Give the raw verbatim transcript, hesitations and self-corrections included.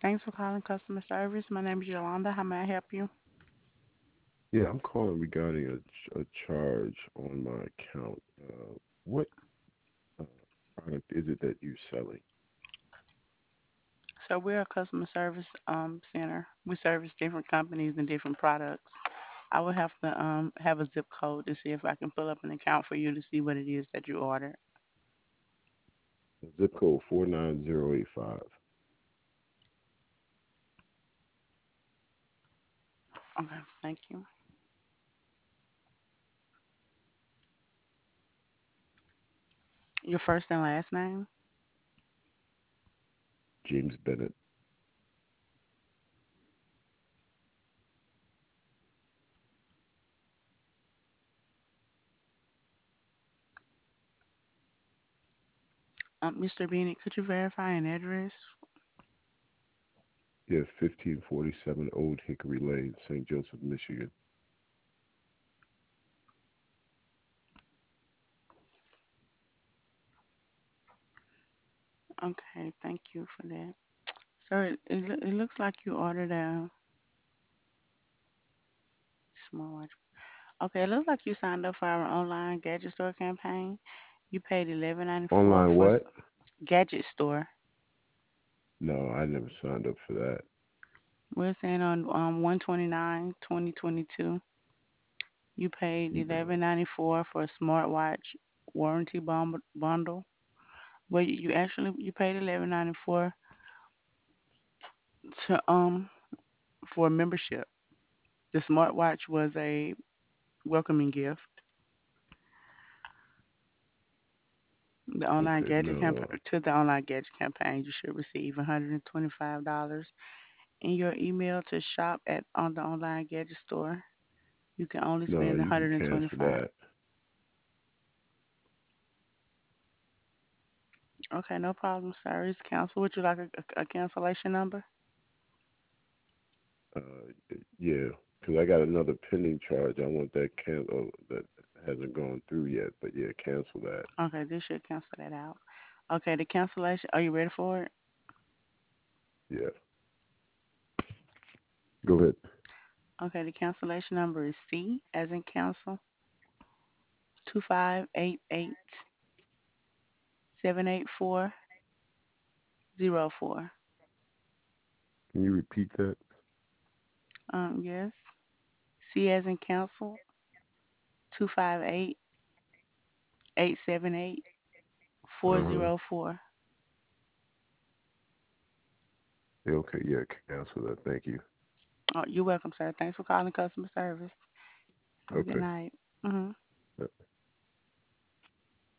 Thanks for calling customer service. My name is Yolanda. How may I help you? Yeah, I'm calling regarding a, ch- a charge on my account. Uh, what uh, product is it that you're selling? So we're a customer service um center. We service different companies and different products. I would have to um have a zip code to see if I can pull up an account for you to see what it is that you ordered. Zip code four nine zero eight five. Okay, thank you. Your first and last name? James Bennett. Um, Mister Bennett, could you verify an address? Yeah, fifteen forty-seven Old Hickory Lane, Saint Joseph, Michigan. Okay, thank you for that. Sir, it, it, loo- it looks like you ordered a smartwatch. Okay, it looks like you signed up for our online gadget store campaign. You paid eleven ninety four Online for s- what? gadget store. No, I never signed up for that. We're saying on um one twenty nine twenty twenty two. You paid No. eleven ninety four for a smartwatch warranty bum- bundle. Well, you, you actually you paid eleven ninety four to um for a membership. The smartwatch was a welcoming gift. The online Okay, gadget camp no. to the online gadget campaign, you should receive one hundred twenty five dollars in your email to shop at on the online gadget store. You can only No, spend you can one hundred twenty cancel five. that. Okay, no problem, sir. It's cancel. Would you like a, a, a cancellation number? Uh, yeah, because I got another pending charge. I want that cancel that hasn't gone through yet. But yeah, cancel that. Okay, this should cancel that out. Okay, the cancellation. Are you ready for it? Yeah. Go ahead. Okay, the cancellation number is C as in cancel two five eight eight seven eight four zero four. Can you repeat that? Um, yes. C as in cancel two five eight eight seven eight four Uh-huh. zero four. Yeah, okay, yeah, cancel that. Thank you. Oh, you're welcome, sir. Thanks for calling customer service. Have a good Okay. night. Mhm. Yeah.